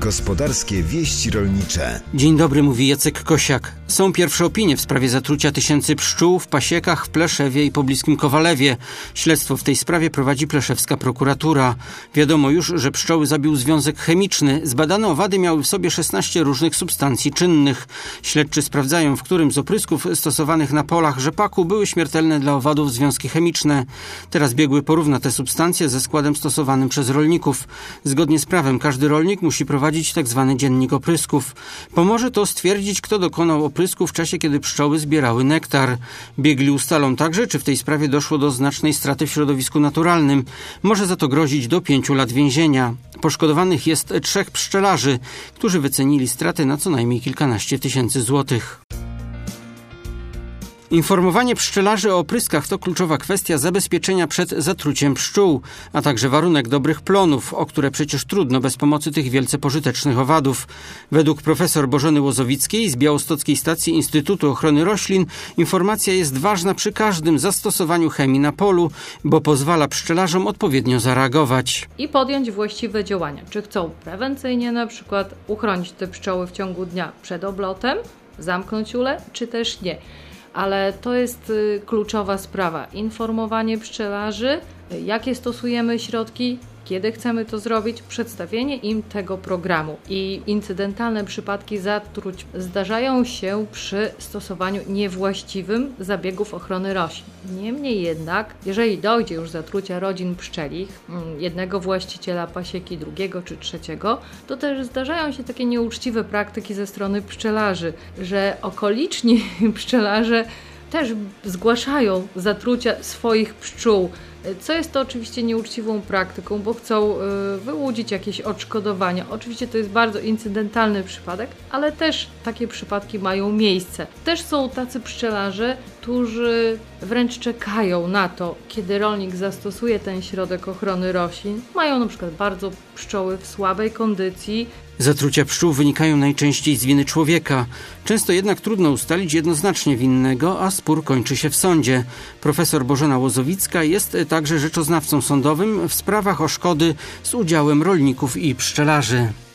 Gospodarskie wieści rolnicze. Dzień dobry, mówi Jacek Kosiak. Są pierwsze opinie w sprawie zatrucia tysięcy pszczół w pasiekach w Pleszewie i pobliskim Kowalewie. Śledztwo w tej sprawie prowadzi pleszewska prokuratura. Wiadomo już, że pszczoły zabił związek chemiczny. Zbadane owady miały w sobie 16 różnych substancji czynnych. Śledczy sprawdzają, w którym z oprysków stosowanych na polach rzepaku były śmiertelne dla owadów związki chemiczne. Teraz biegły porówna te substancje ze składem stosowanym przez rolników. Zgodnie z prawem każdy rolnik musi prowadzić tzw. dziennik oprysków. Pomoże to stwierdzić, kto dokonał oprysku w czasie, kiedy pszczoły zbierały nektar. Biegli ustalą także, czy w tej sprawie doszło do znacznej straty w środowisku naturalnym. Może za to grozić do 5 lat więzienia. Poszkodowanych jest 3 pszczelarzy, którzy wycenili straty na co najmniej kilkanaście tysięcy złotych. Informowanie pszczelarzy o opryskach to kluczowa kwestia zabezpieczenia przed zatruciem pszczół, a także warunek dobrych plonów, o które przecież trudno bez pomocy tych wielce pożytecznych owadów. Według profesor Bożeny Łozowickiej z Białostockiej Stacji Instytutu Ochrony Roślin informacja jest ważna przy każdym zastosowaniu chemii na polu, bo pozwala pszczelarzom odpowiednio zareagować. I podjąć właściwe działania. Czy chcą prewencyjnie na przykład uchronić te pszczoły w ciągu dnia przed oblotem, zamknąć ulę, czy też nie. Ale to jest kluczowa sprawa. Informowanie pszczelarzy, jakie stosujemy środki, kiedy chcemy to zrobić, przedstawienie im tego programu. I incydentalne przypadki zatruć zdarzają się przy stosowaniu niewłaściwym zabiegów ochrony roślin. Niemniej jednak, jeżeli dojdzie już zatrucia rodzin pszczelich, jednego właściciela pasieki, drugiego czy trzeciego, to też zdarzają się takie nieuczciwe praktyki ze strony pszczelarzy, że okoliczni pszczelarze też zgłaszają zatrucia swoich pszczół, co jest to oczywiście nieuczciwą praktyką, bo chcą wyłudzić jakieś odszkodowania. Oczywiście to jest bardzo incydentalny przypadek, ale też takie przypadki mają miejsce. Też są tacy pszczelarze, którzy wręcz czekają na to, kiedy rolnik zastosuje ten środek ochrony roślin. Mają na przykład bardzo pszczoły w słabej kondycji. Zatrucia pszczół wynikają najczęściej z winy człowieka. Często jednak trudno ustalić jednoznacznie winnego, a spór kończy się w sądzie. Profesor Bożena Łozowicka jest także rzeczoznawcą sądowym w sprawach o szkody z udziałem rolników i pszczelarzy.